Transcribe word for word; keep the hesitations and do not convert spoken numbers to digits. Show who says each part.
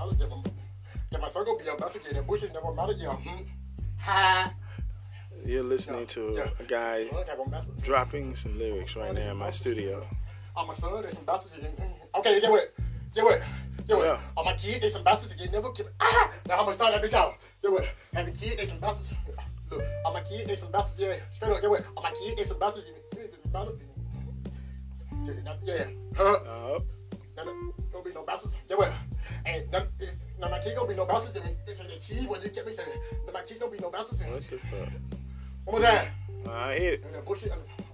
Speaker 1: matter. Yeah, my, yeah, my circle be about to get that bullshit. Never matter. Yeah, hmm. Ha.
Speaker 2: You're listening
Speaker 1: Yeah,
Speaker 2: to
Speaker 1: yeah.
Speaker 2: a guy
Speaker 1: Uh, have a message.
Speaker 2: dropping some lyrics right now in my studio.
Speaker 1: I'm a son, there's some bastards again. Okay, get what? Get what? Get what?
Speaker 2: Yeah.
Speaker 1: On my kid, there's some bastards again. Never keep. Ah! Now, how much start that bitch out? Get what? Having kid, there's some bastards. Look, on my kid, there's some bastards. Yeah, straight up. Get what? On my kid, there's some bastards. Yeah. Huh?
Speaker 2: Uh,
Speaker 1: No, no, don't be no bastards. Get what? And none, none my kid don't be no bastards. I mean, it's the cheese when you get me saying, none my kid don't be no bastards.
Speaker 2: what the fuck?
Speaker 1: One more time.
Speaker 2: I hit it.
Speaker 1: And that bullshit.